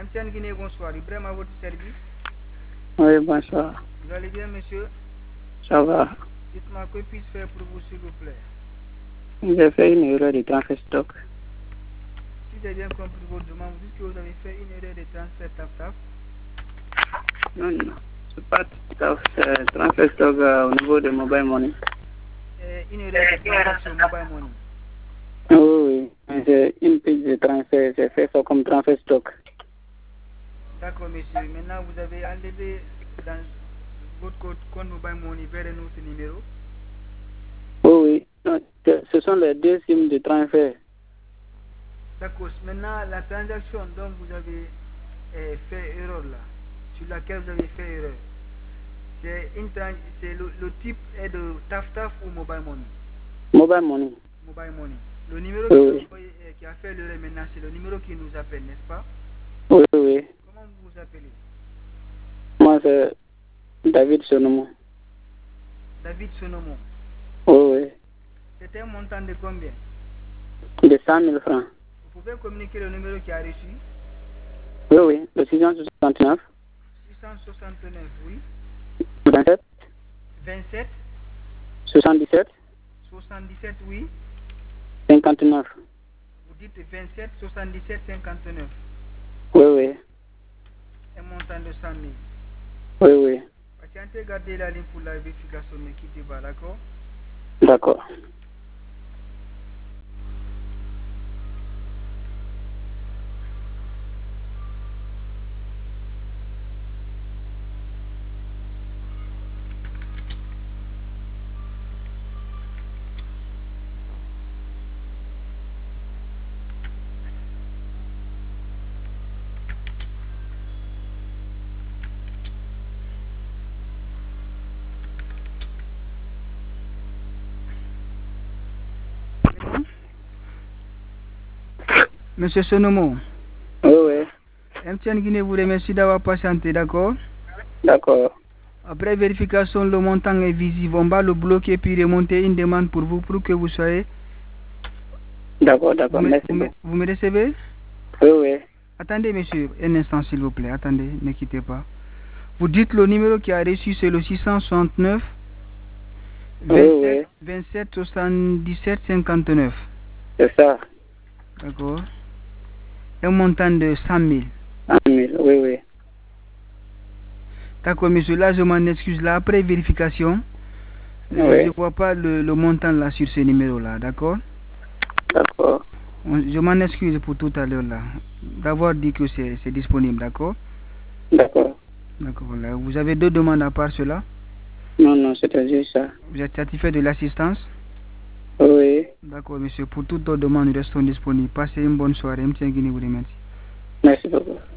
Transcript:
MTN Guinée, bonsoir. Ibrahim à votre service. Oui, bonsoir. Vous allez bien, monsieur? Ça va. Dites-moi, que puis-je faire pour vous, s'il vous plaît? J'ai fait une erreur de transfert stock. Si j'ai bien compris votre demande, vous dites que vous avez fait une erreur de transfert TAF-TAF. Non, non. C'est pas transfert stock au niveau de Mobile Money. Une erreur de transaction Mobile Money. Oui, oui. C'est une piste de transfert. J'ai fait ça comme transfert stock. D'accord, monsieur. Maintenant, vous avez enlevé dans votre compte Mobile Money vers un autre numéro. Oui, oui. Ce sont les deux SIM de transfert. D'accord. Maintenant, la transaction dont vous avez fait erreur là, sur laquelle vous avez fait erreur, c'est le type est de TAF-TAF ou Mobile Money? Mobile Money. Mobile Money. Le numéro qui a fait l'erreur maintenant, c'est le numéro qui nous appelle, n'est-ce pas? Oui, oui. Comment vous vous appelez? Moi, c'est David Sonomo. David Sonomo. Oui, oui. C'est un montant de combien? De 100 000 francs. Vous pouvez communiquer le numéro qui a reçu? Oui, oui. Le 669. 669, oui. 27. 27. 77. 77, oui. 59. Vous dites 27, 77, 59. Oui, oui. Un montant de 100 000. Oui, oui. Patientez, gardez la ligne pour la vérification, ne quittez pas, d'accord? D'accord. Monsieur Sonomo. Oui, oui. MTN Guinée vous remercie d'avoir patienté, d'accord? D'accord. Après vérification, le montant est visible. On va le bloquer puis remonter une demande pour vous pour que vous soyez. D'accord, d'accord. Merci beaucoup. Vous me recevez? Oui, oui. Attendez, monsieur, un instant, s'il vous plaît. Attendez, ne quittez pas. Vous dites le numéro qui a reçu, c'est le 669 27 27 77 59. C'est ça. D'accord. Un montant de 100 000. 100 000, oui, oui. D'accord, monsieur. Là, je m'en excuse. Là, après vérification, je ne vois pas le montant là sur ce numéro-là. D'accord? D'accord. Je m'en excuse pour tout à l'heure là. D'avoir dit que c'est disponible. D'accord? D'accord. D'accord. Là. Vous avez deux demandes à part cela? Non, non, c'était juste ça. Vous êtes satisfait de l'assistance? Oui. D'accord, monsieur. Pour toutes vos demandes, nous restons disponibles. Passez une bonne soirée. MTN Guinée vous remercie. Merci beaucoup.